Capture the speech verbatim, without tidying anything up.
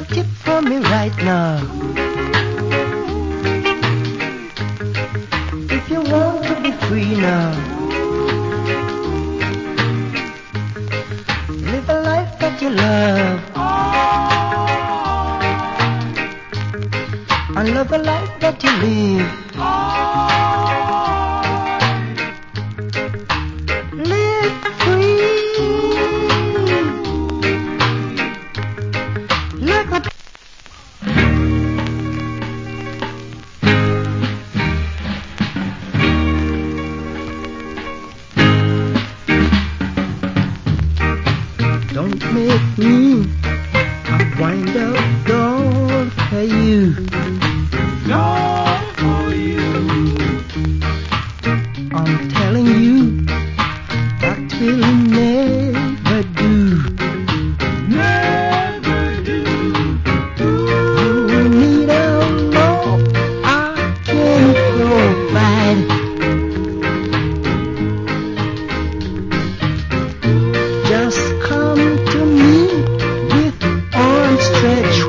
tip for me right now. If you want to be free now, live a life that you love, and love the life that you live. Live free, like a don't make me a wind up doll for you. Doll for you. I'm telling you,